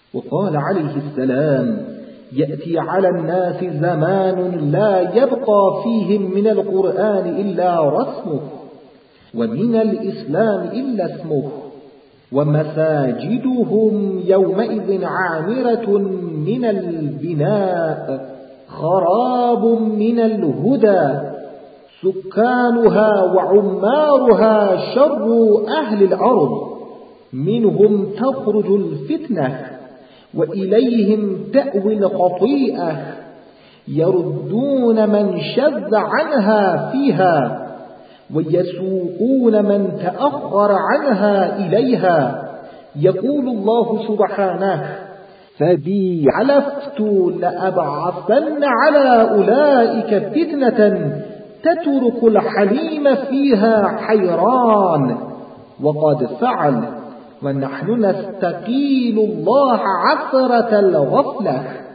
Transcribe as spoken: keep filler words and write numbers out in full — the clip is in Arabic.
وقال عليه السلام: يأتي على الناس زمان لا يبقى فيهم من القرآن إلا رسمه، ومن الإسلام إلا اسمه، ومساجدهم يومئذ عامرة من البناء خراب من الهدى، سكانها وعمارها شر أهل الأرض، منهم تخرج الفتنة وإليهم تأوي الخطيئة، يردون من شذ عنها فيها ويسوقون من تأخر عنها إليها. يقول الله سبحانه: فبي علفت لأبعثن على أولئك فتنة تترك الحليم فيها حيران. وقد فعل، ونحن نستقيل الله عثرة الغفلة.